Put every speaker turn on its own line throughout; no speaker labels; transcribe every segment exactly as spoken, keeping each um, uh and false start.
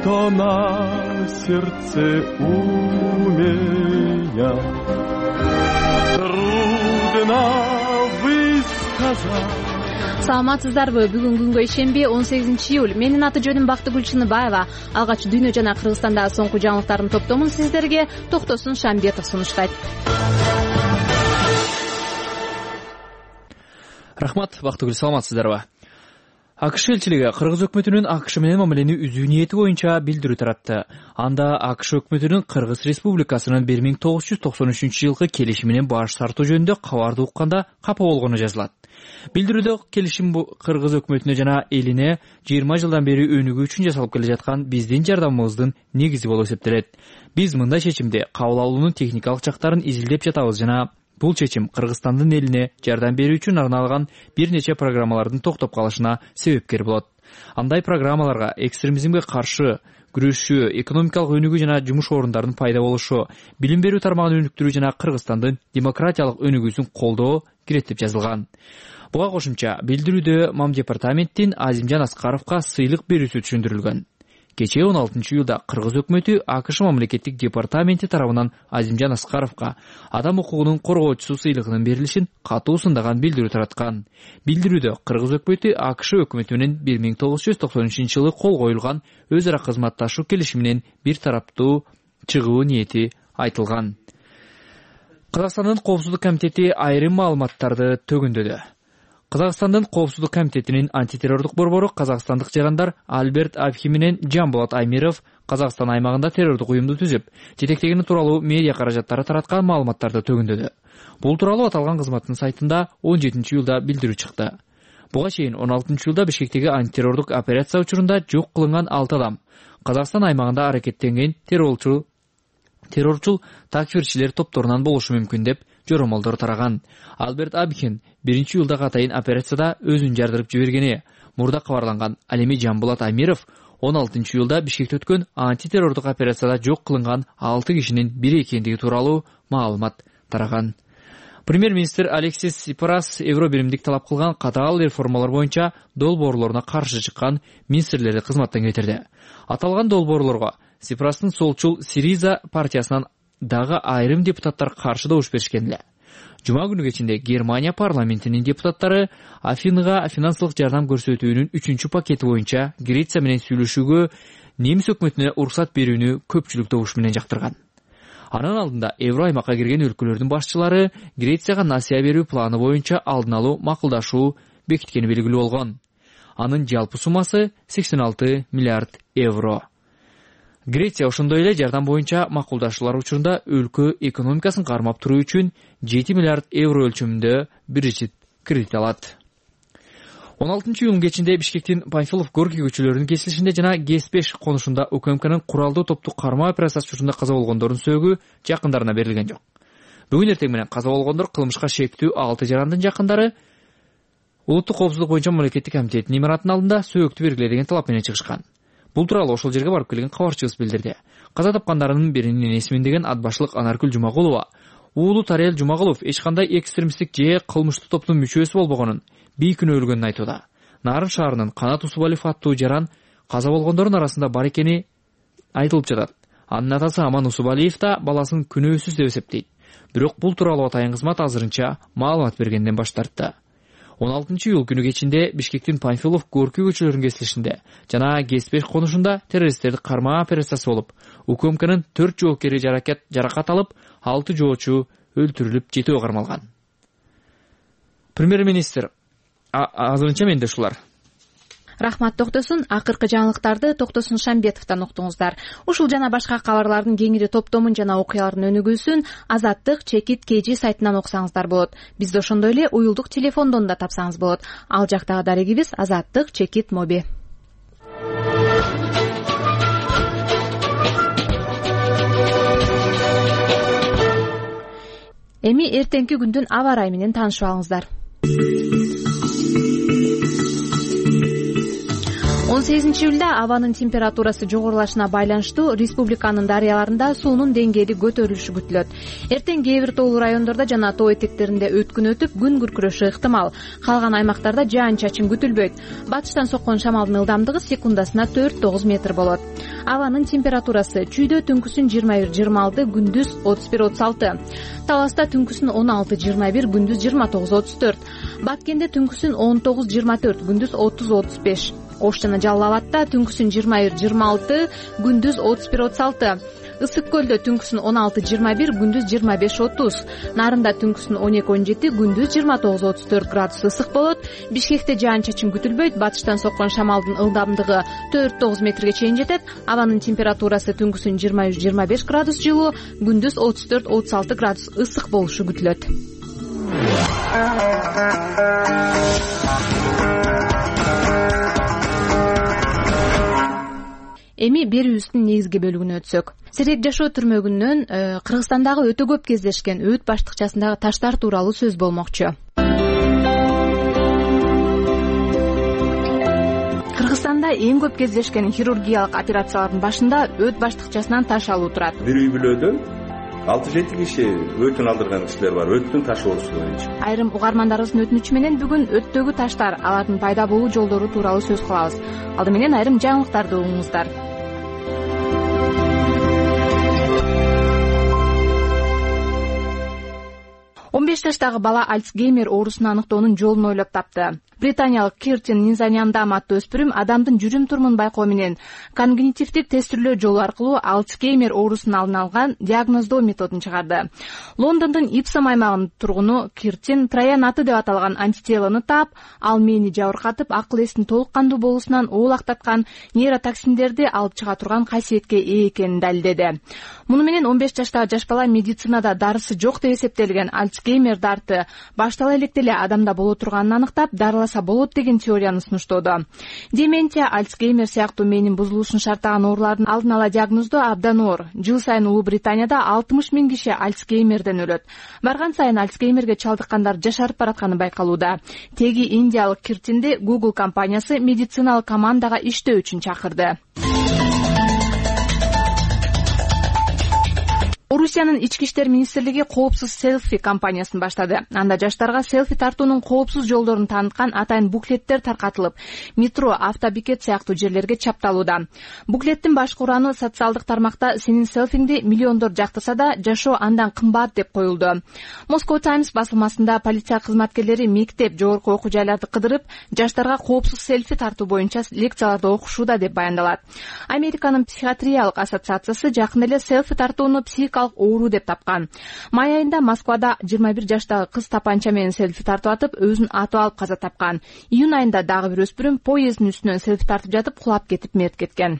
что на сердце у меня трудно высказать.
Саламатсыздарбы? Бүгүн күнгө ишемби, он сегизинчи июль. Менин аты жөнүм Бактыгүл Чыныбаева. Алгач дүйнө жана Кыргызстандагы соңку жаңылыктардын топтомун сиздерге Токтосун Шамбетов сунуштайт.
Рахмат, Бактыгүл, саламатсыздарбы? АКШ элчилиги Кыргыз өкмөтүнүн АКШ менен мамилени үзүү ниети боюнча билдирүү таратты. Анда АКШ өкмөтүнүн Кыргыз Республикасынын бир миң тогуз жүз токсон үчүнчү жылкы келишиминен баш тартуу жөнүндө кабарды укканда капа болгону жазылат. Билдирүүдө келишим Кыргыз өкмөтүнө жана элине жыйырма жылдан бери өнүгүү үчүн жасалып келе жаткан биздин жардамыбыздын негизи болуп эсептелет. Биз мындай чечимди кабыл алуунун техникалык жактарын изилдеп жатабыз жана бул чечим Кыргызстандын элине жардам берүү үчүн арналган бир нече программалардын токтоп калышына себепкер болот. Андай программаларга экстремизмге каршы күрөшүү, экономикалык өнүгүү жана жумуш орундардын пайда болушу, билим берүү тармагын өнүктүрүү жана Кыргызстандын демократиялык өнүгүүсүн колдоо кирет деп жазылган. Буга кошумча билдирүүдө Мам департаменттин Азимжан Аскаровго сыйлык берүүсү түшүндүрүлгөн. Кечээ он алтынчы июлда Кыргыз өкмөтү АКШ мамлекеттик департаменти тарабынан Азимжан Аскаровго адам укугунун коргоочусу сыйлыгынын берилишин катуу сындаган билдирүү тараткан. Билдирүүдө Кыргыз өкмөтү АКШ өкмөтү менен бир миң тогуз жүз токсон үчүнчү жылы кол коюлган өз ара кызматташуу келишиминен бир тараптуу чыгуу ниети айтылган. Казакстандын Коопсуздук комитети айрым маалыматтарды төгүндөдү. Казакстандын Коопсуздук комитетинин антитеррордук борбору казакстандык жарандар Альберт Абхи менен Жамбулат Аймиров Казакстан аймагында террордук уюмду түзүп, жетектегени тууралуу медиа каражаттары тараткан маалыматтарды төгүндөдү. Бул тууралуу аталган кызматтын сайтында он жетинчи июлда билдирүү чыкты. Буга чейин он алтынчы июлда Бишкектеги антитеррордук операция учурунда жок кылынган алты адам Казакстан аймагында аракеттенген террорчу террорчул такфирчилер топторунан болушу мүмкүн деп жоромолдор тараган. Альберт Абхин биринчи июлдагы атайын операцияда өзүн жардырып жибергени мурда кабарланган. Ал эми Жамбулат Аймиров он алтынчы июлда Бишкекте өткөн антитеррордук операцияда жок кылынган алты кишинин бири экендиги тууралуу маалымат тараган. Премьер-министр Алексис Сипрас евро биримдик талап кылган катаал реформалар боюнча долбоорлоруна каршы чыккан министрлерди кызматтан кетирди. Аталган долбоорлорго Сипрастын солчул Сириза партиясынан дагы айрым депутаттар каршы добуш беришкен эле. Жума күнү кечинде Германия парламентинин депутаттары Афинга финансылык жардам көрсөтүүнүн үчүнчү пакети боюнча Греция менен сүйлөшүүгө немис өкмөтүнө уруксат берүүнү көпчүлүк добуш менен жактырган. Анын алдында Евро аймакка кирген өлкөлөрдүн башчылары Грецияга насыя берүү планы боюнча алдын алуу макулдашуу бекиткени белгилүү болгон. Анын жалпы суммасы сексен алты миллиард евро. Греция ошондой эле жардам боюнча макулдашуулар учурунда өлкө экономикасын кармап туруу үчүн жети миллиард евро өлчөмүндө бюджет кредит алат. он алтынчы июлдун кечинде Бишкектин Панфилов Горький көчөлөрүнүн кесилишинде жана Гэс беш конушунда УКМКнын куралдуу топтук кармоо операциясы учурунда каза болгондордун сөөгү жакындарына берилген жок. Бүгүн эртең менен каза болгондор кылмышка шектүү алты жарандын жакындары Улуттук коопсуздук боюнча мамлекеттик комитеттин имараттын алдында сөөгүктү бергиле деген талап менен чыгышкан. Бул тууралуу ошол жерге барып келген кабарчыбыз билдирди. Каза тапкандарынын биринин эсмин деген Атбашлык Анаркүл Жумагулова уулу Тариел Жумагулов эч кандай экстремисттик же кылмыштуу топтун мүчөсү болбогонун, бейкүнөө өлгөнүн айтууда. Нарын шаарынын Канат Усубалиев аттуу жаран каза болгондордун арасында бар экени айтылып жатат. Анын атасы Аман Усубалиев да баласын күнөөсүз деп эсептейт. Бирок бул тууралуу атайын кызмат азырынча маалымат бергенден баш тартты. он алтынчы июл күнү кечинде Бишкектин Панфилов Горький көчөлөрүнүн кесилишинде жана Гэс беш конушунда террористтерди кармоо операциясы болуп, УКМКнын төрт жоокери жаракат алып, алты жоочу өлтүрүлүп, жетөө кармалган. Премьер-министр азырынча менде ушулар.
Рахмат Токтосун. Акыркы жаңылыктарды Токтосун Шамбетовдон уктуңуздар. Ушул жана башка кабарлардын кеңири топтомун жана окуялардын өнүгүүсүн Азаттык чекит kg сайтынан окусаңыздар болот. Бизди ошондой эле уюлдук телефондон да тапсаңыз болот. Ал жактагы дарегибиз Азаттык чекит моби. Эми эртеңки күндүн аба ырайы менен таанышып алыңыздар. он сегизинчи июлда абанын температурасы жогорулашына байланыштуу республиканын дарыяларында суунун деңгээли көтөрүлүшү күтүлөт. Эртең кээ бир тоолуу райондордо жана тоо этектеринде өткүн өтүп, күн күркүрөшү ыктымал. Калган аймактарда жаан чачын күтүлбөйт. Батыштан соккон шамалдын ылдамдыгы секундасына төрт тогуз метр болот. Абанын температурасы чүйдө түнкүсүн жыйырма бир жыйырма алты, күндүз отуз бир отуз алты. Таласта түнкүсүн он алты жыйырма бир, күндүз жыйырма тогуз отуз төрт. Баткенде түнкүсүн он тогуз жыйырма төрт, күндүз отуз отуз беш. Ош жана Жалал Абадта түнкүсүн жыйырма бир жыйырма алты, күндүз отуз бир отуз алты. Ысык көлдө түнкүсүн он алты жыйырма бир, күндүз жыйырма беш отуз. Нарында түнкүсүн он эки он жети, күндүз жыйырма тогуз отуз төрт градус ысык болот. Бишкекте жаан-чачын күтүлбөйт. Батыштан соккон шамалдын ылдамдыгы төрт тогуз метрге чейин жетет. Абанын температурасы түнкүсүн жыйырма үч жыйырма беш градус жылуу, күндүз отуз төрт отуз алты градус ысык болушу күтүлөт. Эми берүүбүздүн негизги бөлүгүнө өтсөк. Сергек жашоо түрмөгүнөн Кыргызстандагы өтө көп кездешкен өт баштыкчасындагы таштар тууралуу сөз болмокчу. Кыргызстанда эң көп кездешкен хирургиялык операциялардын башында өт баштыкчасынан таш алуу турат.
Бир үй бүлөдө алты жети киши өтүн алдырган кишилер бар, өттүн таш оорусу боюнча.
Айрым угармандарыбыздын өтүнүчү менен бүгүн өттөгү таштар, алардын пайда болуу жолдору тууралуу сөз кылабыз. Алды менен айрым жаңылыктарды угуңуздар. он беш жаштагы бала Альцгеймер оорусун аныктоонун жолун ойлоп тапты. Британиялык Киртин Низаняндам аттуу өспүрүм адамдын жүрүм-турумун байкоо менен когнитивдик тестирлөө жолу аркылуу Альцгеймер оорусунун алдын алган диагноздоо методун чыгарды. Лондондун Ипсом аймагынын тургуну Киртин Троян аты деп аталган антителону таап, ал мээни жабыркатып, акыл эстин толук кандуу болуусунан оолактаткан нейротоксиндерди алып чыга турган касиетке ээ экенин далилдеди. Муну менен он беш жаштагы жаш бала медицинада дарысы жок деп эсептелген Альцгеймер дарты баштала электе эле адамда боло турганын аныктап, дарыласа болот деген теорияны сунуштоодо. Деменция, Альцгеймер сыяктуу мээнин бузулушун шарттаган оорулардын алдын ала диагноздоо абдан оор. Жыл сайын Улуу Британияда алтымыш миң киши Альцгеймерден өлөт. Барган сайын Альцгеймерге чалдыккандар жашарып баратканы байкалууда. Теги индиялык Киртинди Google компаниясы медициналык командага иштөө үчүн чакырды. Орусиянын ички иштер министрлиги коопсуз селфи кампаниясын баштады. Анда жаштарга селфи тартуунун коопсуз жолдорун тааныткан атайын буклеттер таркатылып, метро, автобекет сыяктуу жерлерге чапталууда. Буклеттин башкы ураны социалдык тармакта сенин селфиңди миллиондор жактырса да, жашоо андан кымбат деп коюлду. Moscow Times басылмасында полиция кызматкерлери мектеп, жогорку окуу жайларды кыдырып, жаштарга коопсуз селфи тартуу боюнча лекцияларды окушууда деп баяндалат. Американын психиатриялык ассоциациясы жакында эле селфи тартууну психикалык оору деп тапкан. Май айында Москвада жыйырма бир жаштагы кыз тапанча менен селфи тартып атып, өзүн атып алып каза тапкан. Июнь айында дагы бир өспүрүм поезддин үстүнөн селфи тартып жатып кулап кетип мерт кеткен.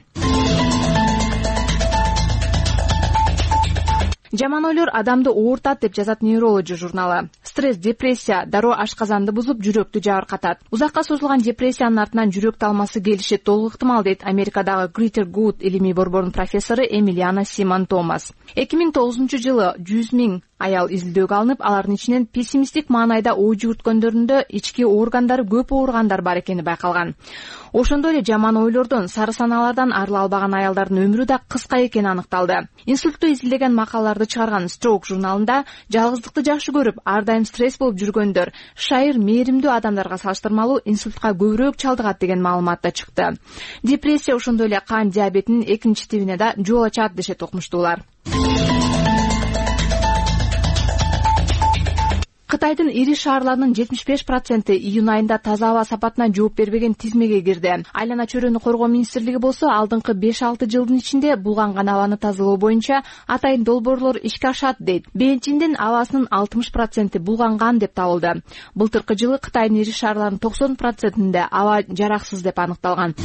Жаман ойлор адамды оорутат деп жазат Neurology журналы. Стресс, депрессия дароо ашказанды бузуп, жүрөктү жабыркатат. Узакка созулган депрессиянын артынан жүрөк талмасы келиши толук ыктымал дейт Америкадагы Greater Good илимий борборунун профессору Эмилиана Симон Томас. эки миң тогузунчу жылы жүз миң аял изилдөөгө алынып, алардын ичинен пессимисттик маанайда ой жүгүрткөндөрүндө ички органдары көп ооругандар бар экени байкалган. Ошондой эле жаман ойлордон, сары санаалардан арыла албаган аялдардын өмүрү да кыска экени аныкталды. Инсультту изилдеген макалаларды чыгарган Stroke журналында жалгыздыкты жакшы көрүп, ар дайым стресс болуп жүргөндөр шайыр, мээримдүү адамдарга салыштырмалуу инсультка көбүрөөк чалдыгат деген маалымат да чыкты. Депрессия ошондой эле кан диабетинин экинчи тибине да жол ачат дешет окумуштуулар. Кытайдын ири шаарларынын жетимиш беш проценти июнь айында таза аба сапатына жооп бербеген тизмеге кирди. Айлана чөйрөнү коргоо министрлиги болсо алдыңкы беш алты жылдын ичинде булганган абаны тазалоо боюнча атайын долбоорлор ишке ашат дейт. Бейжиңдин абасынын алтымыш проценти булганган деп табылды. Былтыркы жылы Кытайдын ири шаарларынын токсон процентинде аба жараксыз деп аныкталган.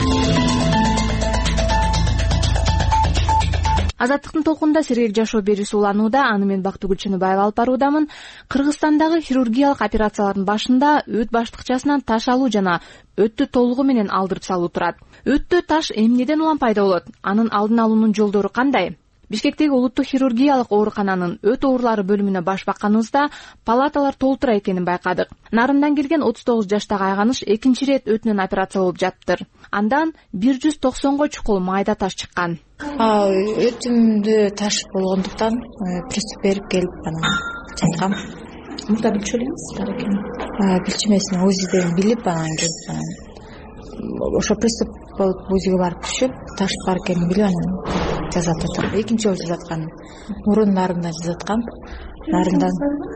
Азаттыктын толкунда сергек жашоо берүүсү уланууда. Аны мен Бактыгүл Чыныбаева алып баруудамын. Кыргызстандагы хирургиялык операциялардын башында өт баштыкчасынан таш алуу жана өттү толугу менен алдырып салуу турат. Өттө таш эмнеден улам пайда болот? Анын алдын алуунун жолдору кандай? Бишкектеги улуттук хирургиялык оорукананын өт оорулары бөлүмүнө баш бакканыбызда палаталар толтура экенин байкадык. Нарындан келген отуз тогуз жаштагы айганыш экинчи ирет өтүнөн операция болуп жатыптыр. Андан бир жүз токсонго чукул майда таш чыккан.
Өтүмдө таш болгондуктан приступ берип келип анан жаткам. Мурда билчү элеңиз? Билчү эмес, өзүдөн билип анан келип ошо приступ болуп узиге барып түшүп таш бар экенин билип анан жазат атам. Экинчи жолу жазаткан. Мурун нарындан жазаткан. Нарындан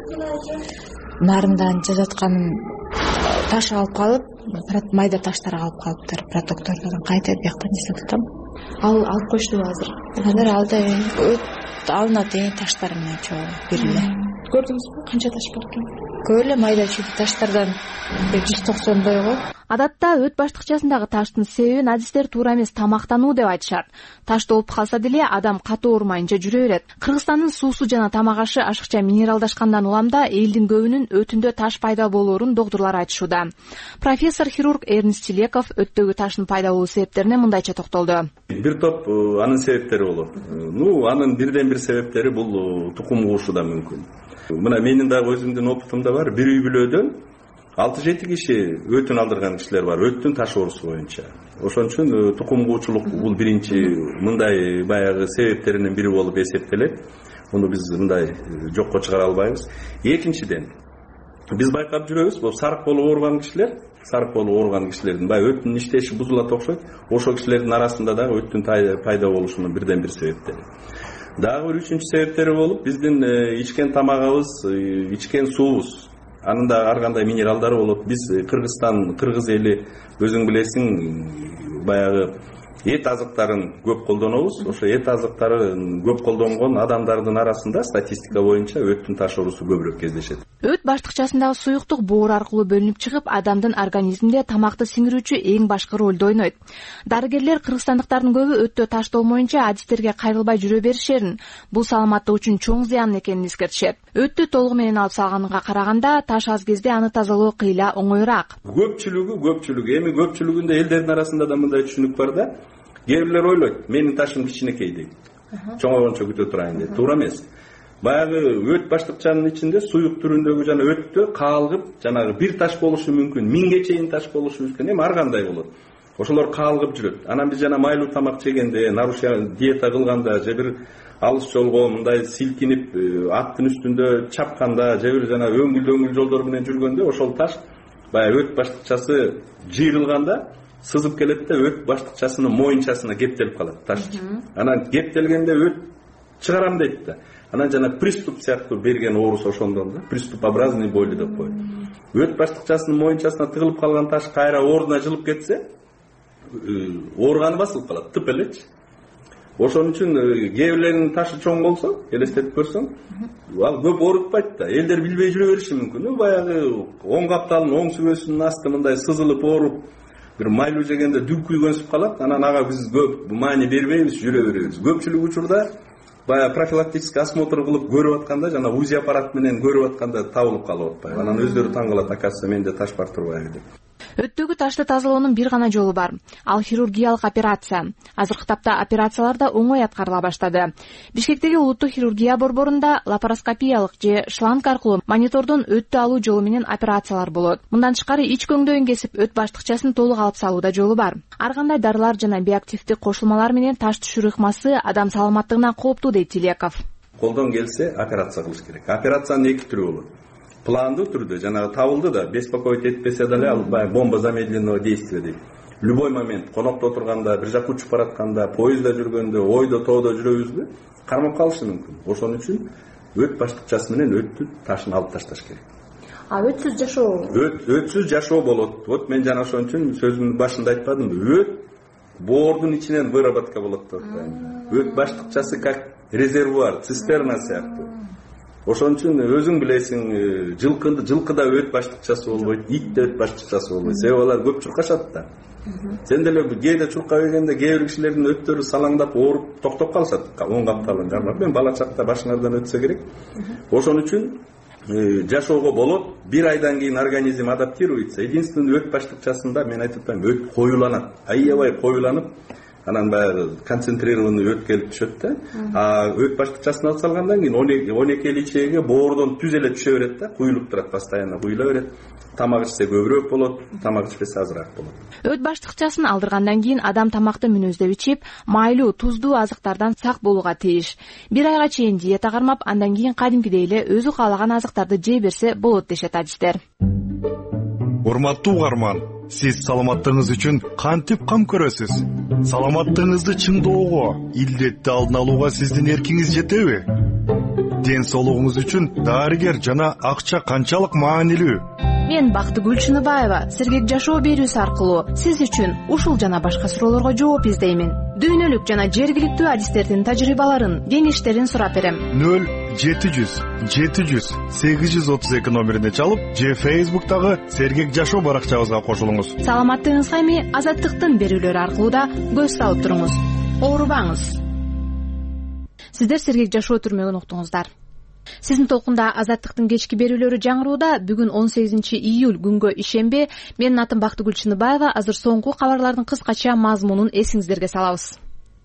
нарындан жазатканым таш алып калып, майда таштар алып калыптыр. Протоктордон кайта биякта жасап атам.
Ал алып коюштубу азыр?
Азыр алда өт алынат эң таштар менен чогуу бир эле.
Көрдүңүзбү канча таш бар экен?
Көп эле майда чүйдү таштардан жүз токсондой го.
Адатта өт баштыкчасындагы таштын себебин адистер туура эмес тамактануу деп айтышат. Таш толуп калса деле адам катуу оорумайынча жүрө берет. Кыргызстандын суусу жана тамак ашы ашыкча минералдашкандан улам да элдин көбүнүн өтүндө таш пайда болоорун доктурлар айтышууда. Профессор хирург Эрнест Чилеков өттөгү таштын пайда болуу себептерине мындайча токтолду.
Бир топ анын себептери болот. Ну, анын бирден бир себептери бул тукум куушу да мүмкүн. Мына менин дагы өзүмдүн опытымда бар. Бир үй бүлөдөн алты жети киши өтүн алдырган кишилер бар, өттүн таш оорусу боюнча. Ошон үчүн тукум куучулук бул биринчи мындай баягы себептеринин бири болуп эсептелет. Муну биз мындай жокко чыгара албайбыз. Экинчиден, биз байкап жүрөбүз, бул сарык болуп ооруган кишилер, сарык болуп ооруган кишилердин баягы өттүн иштеши бузулат окшойт. Ошол кишилердин арасында дагы өттүн пайда болушунун бирден бир себептери. Дагы бир үчүнчү себептери болуп, биздин ичкен тамагыбыз, ичкен суубуз, анын да ар кандай минералдары болот. Биз Кыргызстан, кыргыз эли өзүң билесиң, баягы эт азыктарын көп колдонобуз. Ошо эт азыктарын көп колдонгон адамдардын арасында статистика боюнча өттүн таш оорусу көбүрөөк кездешет.
Өт баштыкчасындагы суюктук боор аркылуу бөлүнүп чыгып, адамдын организминде тамакты сиңирүүчү эң башкы ролду ойнойт. Дарыгерлер кыргызстандыктардын көбү өттө таш толмоюнча адистерге кайрылбай жүрө беришерин, бул саламаттык үчүн чоң зыян экенин эскертишет. Өттү толугу менен алып салганга караганда таш аз кезде аны тазалоо кыйла оңоюраак.
Көпчүлүгү, көпчүлүгү, эми көпчүлүгүндө элдердин арасында да мындай түшүнүк бар да. Кээ бирлер ойлойт, менин ташым кичинекей дейт. Чоңойгончо күтө турайын дейт. Туура эмес. Баягы өт баштыкчанын ичинде суюк түрүндөгү жана өттө каалгып, жанагы бир таш болушу мүмкүн, миңге чейин таш болушу мүмкүн. Эми ар кандай болот. Ошолор каалгып жүрөт. Анан биз жана майлуу тамак жегенде, нарушение диета кылганда, же бир алыс жолго мындай силкинип, аттын үстүндө чапканда, же бир жана өңгүл-өңгүл жолдор менен жүргөндө ошол таш баягы өт баштыкчасы жыйрылганда сызып келет да өт баштыкчасынын моюнчасына кептелип калат таш. Анан кептелгенде өт чыгарам дейт да. Анан жана приступ сыяктуу берген оорусу ошондон да, приступообразный боли деп коет. Өт баштыкчасынын моюнчасына тыгылып калган таш кайра ордуна жылып кетсе, ооруганы басылып калат, тып элечи. Ошон үчүн кээ бирлеринин ташы чоң болсо, элестетип көрсөң, ал көп оорутпайт да. Элдер билбей жүрө бериши мүмкүн. Баягы оң капталынын оң сүбөсүнүн асты мындай сызылып ооруп, бир майлуу жегенде дүк күйгөнсүп калат. Анан ага биз көп маани бербейбиз, жүрө беребиз. Көпчүлүк учурда баягы профилактический осмотр кылып көрүп атканда, жана УЗИ аппарат менен көрүп атканда табылып калып атпайбы. Анан өздөрү таң калат, акасы менде таш бар турбайбы деп.
Өттөгү ташты тазалоонун бир гана жолу бар. Ал хирургиялык операция. Азыркы тапта операциялар да оңой аткарыла баштады. Бишкектеги улуттук хирургия борборунда лапароскопиялык же шланг аркылуу монитордон өттү алуу жолу менен операциялар болот. Мындан тышкары ич көңдөйүн кесип өт баштыкчасын толук алып салууда жолу бар. Ар кандай дарылар жана биоактивдик кошулмалар менен таш түшүрүү ыкмасы адам саламаттыгына кооптуу дейт Чилеков.
Колдон келсе операция кылыш керек. Операциянын эки түрү болот. Пландуу түрдө жанагы табылды да, беспокоить этпесе деле ал бомба замедленного действия дейт. Любой момент конокто отурганда, бир жака учуп баратканда, поездда жүргөндө, ойдо тоодо жүрөбүзбү, кармап калышы мүмкүн. Ошон үчүн өт баштыкчасы менен өттүн ташын алып ташташ керек.
А өтсүз жашоо? Өт
өтсүз жашоо болот. Вот мен жана ошон үчүн сөзүмдүн башында айтпадымбы? Өт боордун ичинен выработка болот деп атпаймынбы? Өт баштыкчасы как резервуар, цистерна сыяктуу. Ошон үчүн өзүң билесиң, жылкында жылкыда өт баштыкчасы болбойт, итте өт баштыкчасы болбойт. Себеби алар көп чуркашат да. Сен деле кээде чуркап келгенде кээ бир кишилердин өттөрү салаңдап ооруп токтоп калышат. Оң капталын кармап, мен бала чакта башыңардан өтсө керек. Ошон үчүн жашоого болот. Бир айдан кийин организм адаптируется. Единственный өт баштыкчасында мен айтып атпаймынбы, өт коюланат. Аябай коюланып, анан баягы концентрированный өт келип түшөт да. А өт баштыкчасын алып салгандан кийин он эки ичеге боордон түз эле түшө берет да, куюлуп турат, постоянно куюла берет. Тамак ичсе көбүрөөк болот, тамак ичпесе азыраак болот.
Өт баштыкчасын алдыргандан кийин адам тамакты мүнөздөп ичип, майлуу, туздуу азыктардан сак болууга тийиш. Бир айга чейин диета кармап, андан кийин кадимкидей эле өзү каалаган азыктарды жей берсе болот дешет адистер.
Урматтуу угарман, Сиз саламаттыгыңыз үчүн кантип кам көрөсүз? Саламаттыгыңызды чыңдоого, илдетти алдын алууга сиздин эркиңиз жетеби? Ден соолугуңуз үчүн дарыгер жана акча канчалык маанилүү?
Мен Бактыгүл Чыныбаева Сергек жашоо берүүсү аркылуу сиз үчүн ушул жана башка суроолорго жооп издеймин. Дүйнөлүк жана жергиликтүү адистердин тажрыйбаларын, кеңештерин сурап берем.
нөл жети жүз жети жүз сегиз жүз отуз эки номерине чалып, же Фейсбуктагы Сергек жашоо баракчабызга кошулуңуз.
Саламаттыгыңызга эми Азаттыктын берүүлөрү аркылуу да көз салып туруңуз. Оорубаңыз. Сиздер Сергек жашоо түрмөгүн уктуңуздар. Сиздин толкунда Азаттыктын кечки берүүлөрү жаңырууда. Бүгүн он сегизинчи июль күнгө ишембе. Менин атым Бактыгүл Чыныбаева. Азыр соңку кабарлардын кыскача мазмунун эсиңиздерге салабыз.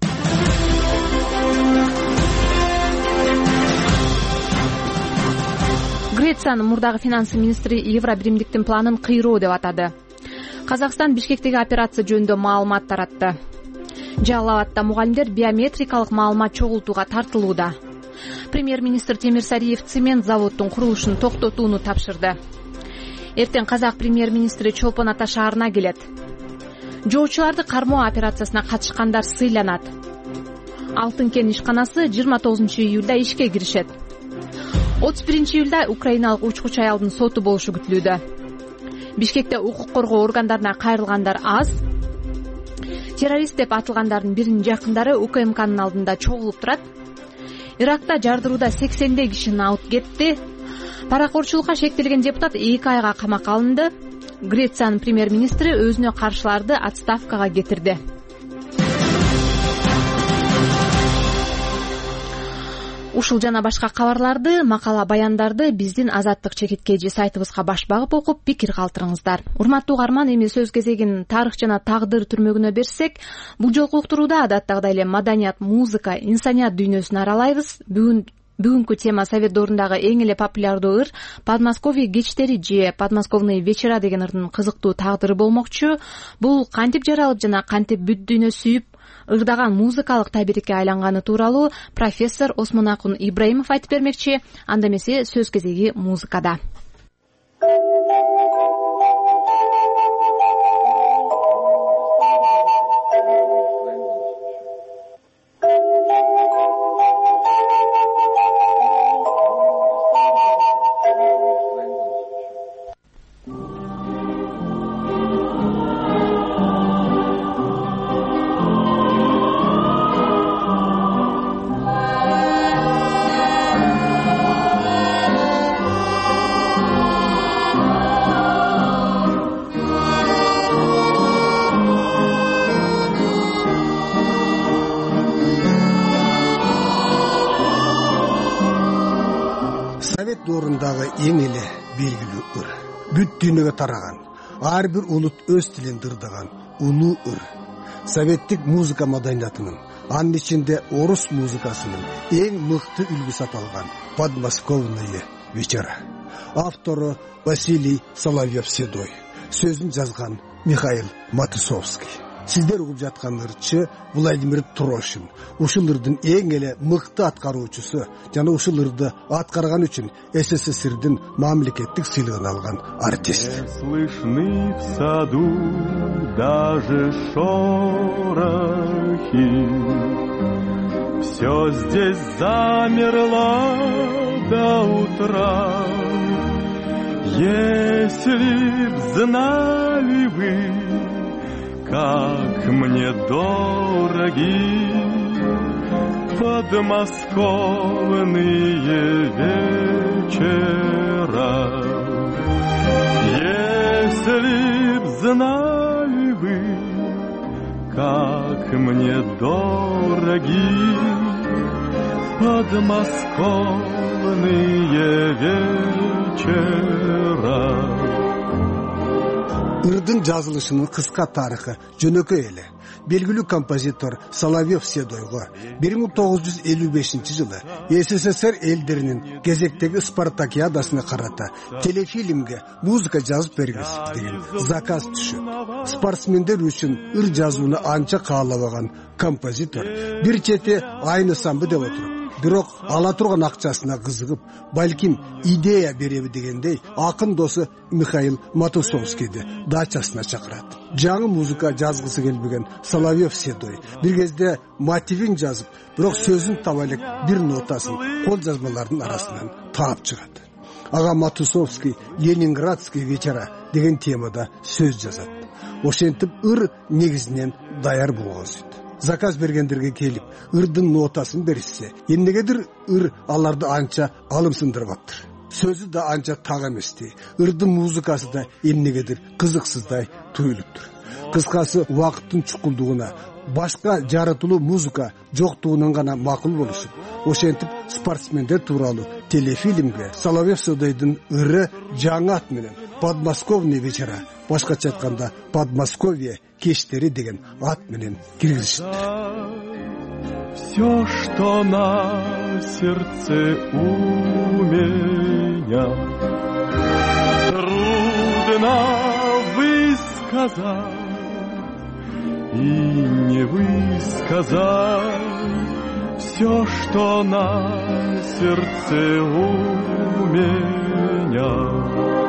Грециянын мурдагы финанс министри Евро биримдиктин планын кыйроо деп атады. Казакстан Бишкектеги операция жөнүндө маалымат таратты. Жалал Абадта мугалимдер биометрикалык маалымат чогултууга тартылууда. Премьер-министр Темир Сариев цемент заводдун курулушун токтотууну тапшырды. Эртең казак премьер-министри Чолпон Ата шаарына келет. Жоочуларды кармоо операциясына катышкандар сыйланат. Алтын кен ишканасы жыйырма тогузунчу июлда ишке киришет. отуз биринчи июлда украиналык учкуч аялдын соту болушу күтүлүүдө. Бишкекте укук коргоо органдарына кайрылгандар аз. Террорист деп атылгандардын биринин жакындары У К М Кнын алдында чогулуп турат. Иракта жардырууда сексендей кишини алып кетти. Паракорчулукка шектелген депутат эки айга камакка алынды. Грециянын премьер-министри өзүнө каршыларды отставкага кетирди. Ушул жана башка кабарларды, макала баяндарды биздин Азаттык чекит кж сайтыбызга баш багып окуп, пикир калтырыңыздар. Урматтуу угарман, эми сөз кезегин тарых жана тагдыр түрмөгүнө берсек, бул жолку уктурууда адаттагыдай эле маданият, музыка, инсаният дүйнөсүн аралайбыз. Бүгүн Бүгүнкү тема Совет доорундагы эң эле популярдуу ыр Подмосковье кечтери же Подмосковные вечера деген ырдын кызыктуу тагдыры болмокчу. Бул кантип жаралып жана кантип бүт дүйнө сүйүп ырдаган музыкалык табирикке айланганы тууралуу профессор Осмонакун Ибраимов айтып бермекчи. Анда эмесе сөз кезеги музыкада.
Совет доорундагы эң эле белгилүү ыр. Бүт дүйнөгө тараган, ар бир улут өз тилин ырдаган улуу ыр. Советтик музыка маданиятынын, анын ичинде орус музыкасынын эң мыкты үлгүсү аталган Подмосковные вечера. Автору Василий Соловьев-Седой, сөзүн жазган Михаил Матусовский. Сиздер угуп жаткан ырчы Владимир Трошин. Ушул ырдын эң эле мыкты аткаруучусу жана ушул ырды аткарган үчүн С С С Рдин мамлекеттик сыйлыгын алган артист.
Слышны в саду даже шорохи, все здесь замерло до утра. Если б знали вы, как мне дороги подмосковные вечера. Если б знали вы, как мне дороги подмосковные вечера.
Ырдын жазылышынын кыска тарыхы жөнөкөй эле. Белгилүү композитор Соловьев-Седойго бир миң тогуз жүз элүү бешинчи жылы С С С Р элдеринин кезектеги спартакиадасына карата телефильмге музыка жазып бергилиси деген заказ түшүп, спортсмендер үчүн ыр жазууну анча каалабаган композитор бир чети айнысамбы деп отуруп, бирок ала турган акчасына кызыгып, балким идея береби дегендей, акын досу Михаил Матусовскийди дачасына чакырат. Жаңы музыка жазгысы келбеген Соловьев Седой бир кезде мотивин жазып, бирок сөзүн таба элек бир нотасын кол жазмалардын арасынан таап чыгат. Ага Матусовский Ленинградский вечера деген темада сөз жазат. Ошентип ыр негизинен даяр болгонсуйт. Заказ бергендерге келип, ырдын нотасын беришсе, эмнегедир ыр аларды анча алымсындырбаптыр. Сөзү да анча так эмести, ырдын музыкасы да эмнегедир кызыксыздай туюлуптур. Кыскасы, убакыттын чукулдугуна, башка жаратылуу музыка жоктугунан гана макул болушуп, ошентип спортсмендер тууралуу телефильмге Соловьев Седойдун ыры жаңы ат менен Подмосковный вечера, башкача айтканда Подмосковье кештери деген ат менен киргизишти.
Все, что на сердце у меня, трудно высказать и не высказать. Все, что на сердце у меня.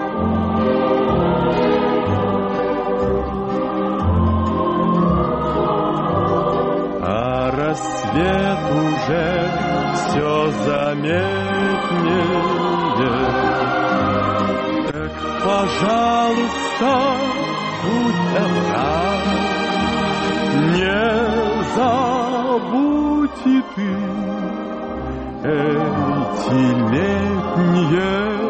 Рассвет уже все заметнее. Так, пожалуйста, будь добра, не забудь и ты эти летние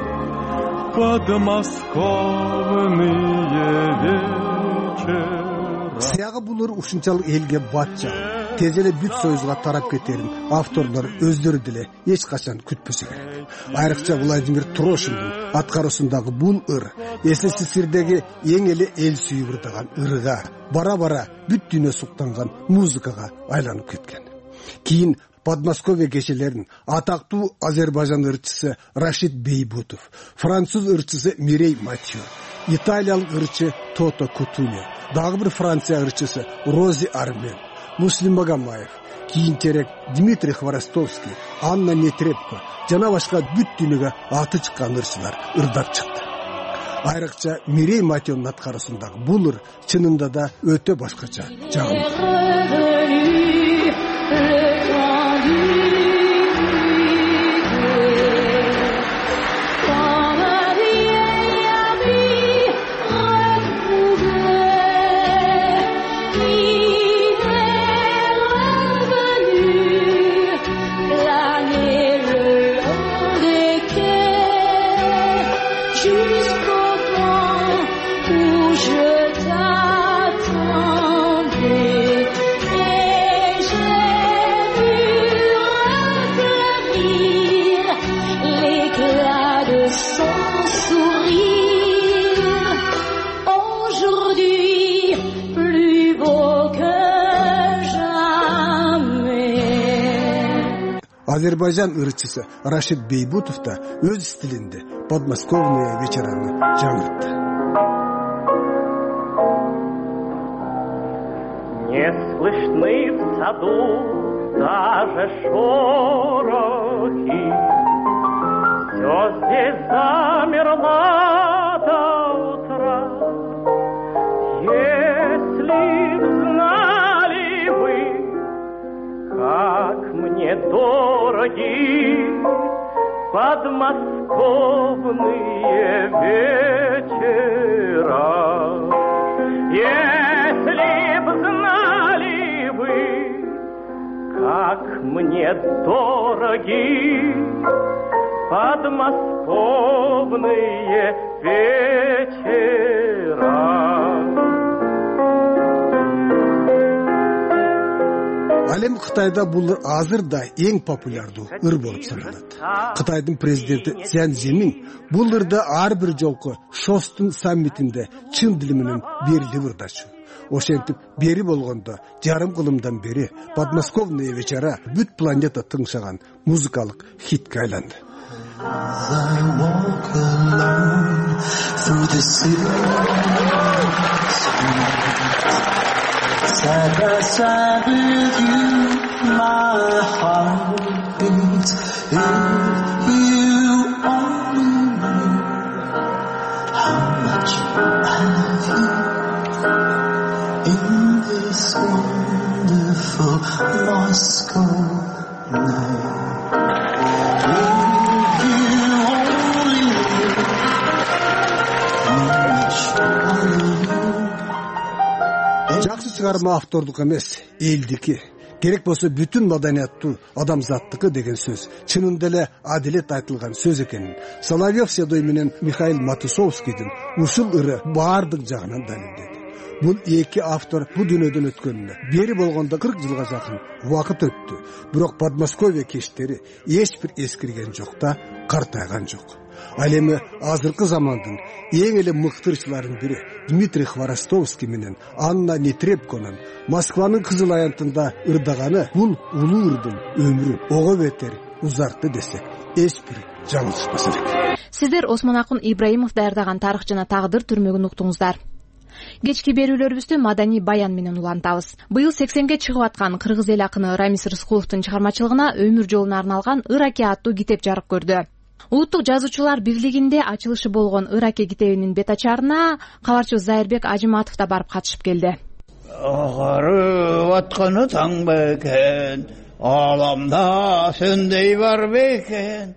подмосковные вечера.
Сыягы булар ушунчалык элге батча, тез эле бүт союзга тарап кетерин авторлор өздөрү деле эч качан күтпөсө керек. Айрыкча Владимир Трошиндин аткаруусундагы бул ыр СССРдеги эң эле эл сүйүп ырдаган ырга, бара-бара бүт дүйнө суктанган музыкага айланып кеткен. Кийин Подмосковье кечелерин атактуу Азербайжан ырчысы Рашид Бейбутов, француз ырчысы Мирей Матьё, италиялык ырчы Тото Кутуни, дагы бир Франция ырчысы Рози Армен, Муслим Магомаев, кийинчерээк Дмитрий Хворостовский, Анна Нетребко жана башка бүт дүйнөгө аты чыккан ырчылар ырдап чыкты. Айрыкча Мирей Матьёнун аткаруусундагы бул ыр чынында да өтө башкача жагымдуу. Азербайжан ырчысы Рашид Бейбутов да өз стилинде Подмосковные вечераны жаңыртты.
Не слышны в саду даже шорохи, все здесь замерло до утра. Если б знали вы, как мне дороги подмосковные вечера, если б знали вы, как мне дороги подмосковные вечера.
Алем Кытайда бул азыр да эң популярдуу ыр болуп саналат. Кытайдын президенти Цзян Зимин бул ырды ар бир жолку Шостун саммитинде чын дили менен берилип ырдачу. Ошентип бери болгондо жарым кылымдан бери Подмосковные вечера бүт планета тыңшаган музыкалык хитке айланды.
Side by side with you, my heart heartbeats. If you only knew how much I love you in this wonderful Moscow night. If you only knew how much I love you.
Жакшы чыгарма автордук эмес, элдики. Керек болсо бүтүн маданияттуу адамзаттыкы деген сөз чынында эле адилет айтылган сөз экенин Соловьев Седой менен Михаил Матусовскийдин ушул ыры баардык жагынан далилдеди. Бул эки автор бул дүйнөдөн өткөнүнө бери болгондо кырк жылга жакын убакыт өттү. Бирок Подмосковье кечтери эч бир эскирген жок да, картайган жок. Ал эми азыркы замандын эң эле мыктырчыларынын бири Дмитрий Хворостовский менен Анна Нетребконун Москванын кызыл аянтында ырдаганы бул улуу ырдын өмүрүн ого бетер узартты десек эч бир жаңылышпас элек.
Сиздер Осмон Акын Ибраимов даярдаган Тарых жана тагдыр түрмөгүн уктуңуздар. Кечки берүүлөрүбүздү маданий баян менен улантабыз. Быйыл сексенге чыгып аткан кыргыз эл акыны Рамис Рыскуловдун чыгармачылыгына өмүр жолуна арналган Ыраке аттуу китеп жарык көрдү. Улуттук жазуучулар бирлигинде ачылышы болгон Ыраке китебинин бет ачарына кабарчыбыз Зайырбек Ажыматов да барып катышып келди.
Агарып атканы таң бекен, аламда сөндөй бар бекен,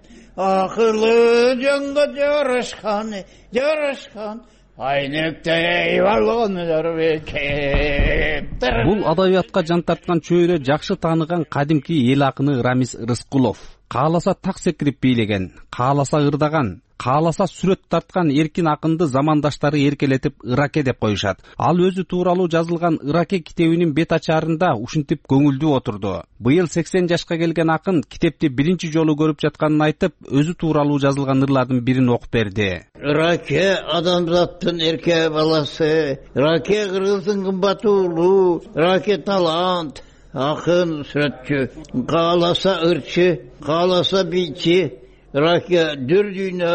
акылы жанга жарышкан, жарышкан, айнектей болгондар бекен.
Бул адабиятка жан тарткан чөйрө жакшы тааныган кадимки эл акыны Рамис Рыскулов. Кааласа так секирип бийлеген, кааласа ырдаган, кааласа сүрөт тарткан эркин акынды замандаштары эркелетип Ыраке деп коюшат. Ал өзү тууралуу жазылган Ыраке китебинин бет ачарында ушинтип көңүлдүү отурду. Быйыл сексен жашка келген акын китепти биринчи жолу көрүп жатканын айтып, өзү тууралуу жазылган ырлардын бирин окуп берди.
Ыраке адамзаттын эрке баласы, Ыраке кыргыздын кымбат уулу, Ыраке талант, акын сүрөтчү, кааласа ырчы, кааласа бийчи, Ыраке дүр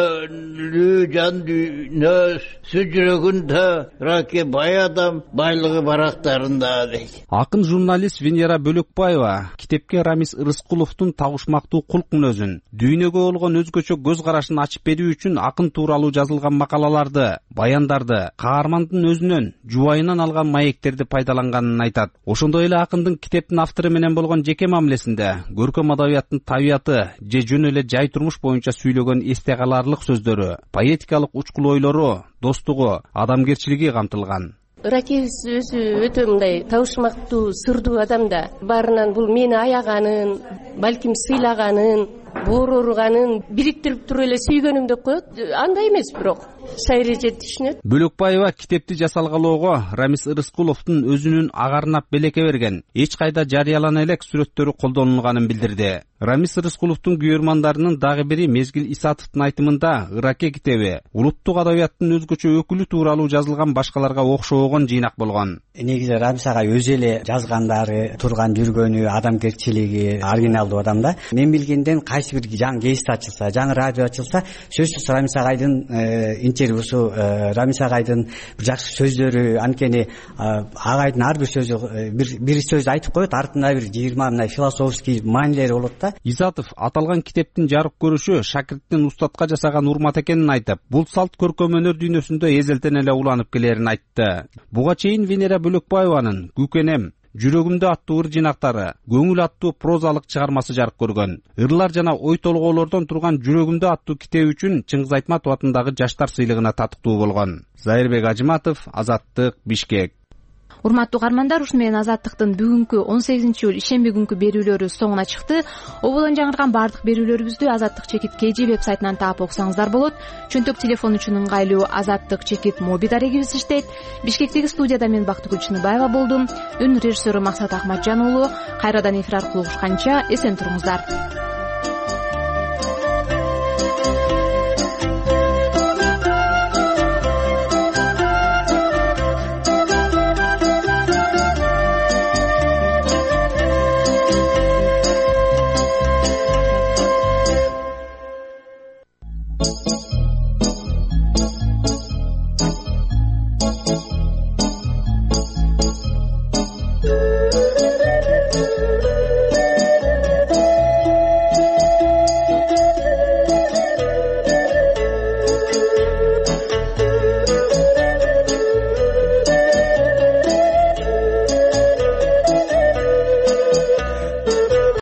дүйнөлүү жан дүйнөс жүрөгүндө, Ыраке бай адам байлыгы барактарында дейт.
Акын журналист Венера Бөлөкбаева китепке Рамис Рыскуловдун табышмактуу кулк мүнөзүн, дүйнөгө болгон өзгөчө көз карашын ачып берүү үчүн акын тууралуу жазылган макалаларды, баяндарды, каармандын өзүнөн, жубайынан алган маектерди пайдаланганын айтат. Ошондой эле акындын китептин автору менен болгон жеке мамилесинде көркөм адабияттын табияты же жөн эле жай турмуш боюнча сүйлөгөн эсте каларлык сөздөрү, поэтикалык учкул ойлору, достугу, адамгерчилиги камтылган.
Ыраке өзү өтө мындай табышмактуу, сырдуу адам да. Баарынан бул мени аяганын, балким сыйлаганын, боор ооруганын бириктирип туруп эле сүйгөнүм деп коет. Андай эмес, бирок шайреже түшүнөт.
Бөлөкбаева китепти жасалгалоого Рамис Рыскуловдун өзүнүн агарнап белеке берген, эч кайда жарыялана элек сүрөттөрү колдонулганын билдирди. Рамис Рыскуловдун күйөрмандарынын дагы бири Мезгил Исатовдун айтымында Ыраке китеби улуттук адабияттын өзгөчө өкүлү тууралуу жазылган башкаларга окшогон жыйнак болгон.
Негизи Рамис агай өзү эле жазгандары, турган жүргөнү, адамгерчилиги оригиналдуу адам да. Мен билгенден кайсы бир жаңы гезит ачылса, жаңы радио ачылса, сөзсүз Рамис агайдын интервьюсу, Рамис агайдын жакшы сөздөрү, анткени агайдын ар бир сөзү бир бир сөз айтып коет, артында бир жыйырма мындай философский маанилери болот да.
Исатов аталган китептин жарык көрүшү шакирттин устатка жасаган урмат экенин айтып, бул салт көркөм өнөр дүйнөсүндө эзелтен эле уланып келерин айтты. Буга чейин Венера Бөлөкбаеванын Күкенем, Жүрөгүмдө аттуу ыр жинактары, Көңүл аттуу прозалык чыгармасы жарык көргөн. Ырлар жана ой толгоолордон турган Жүрөгүмдө аттуу китеби үчүн Чыңгыз Айтматов атындагы жаштар сыйлыгына татыктуу болгон. Зайырбек Ажыматов, Азаттык, Бишкек.
Урматтуу каармандар, ушуну менен Азаттыктын бүгүнкү он сегизинчи июль ишемби күнкү берүүлөрү соңуна чыкты. Ободон жаңырган бардык берүүлөрүбүздү Азаттык чекит kg веб сайтынан таап окусаңыздар болот. Чөнтөк телефон үчүн ыңгайлуу Азаттык чекит моби дарегибиз иштейт. Бишкектеги студияда мен Бактыгүл Чыныбаева болдум. Үн режиссеру Максат Акматжан уулу. Кайрадан эфир аркылуу угушканча эсен туруңуздар.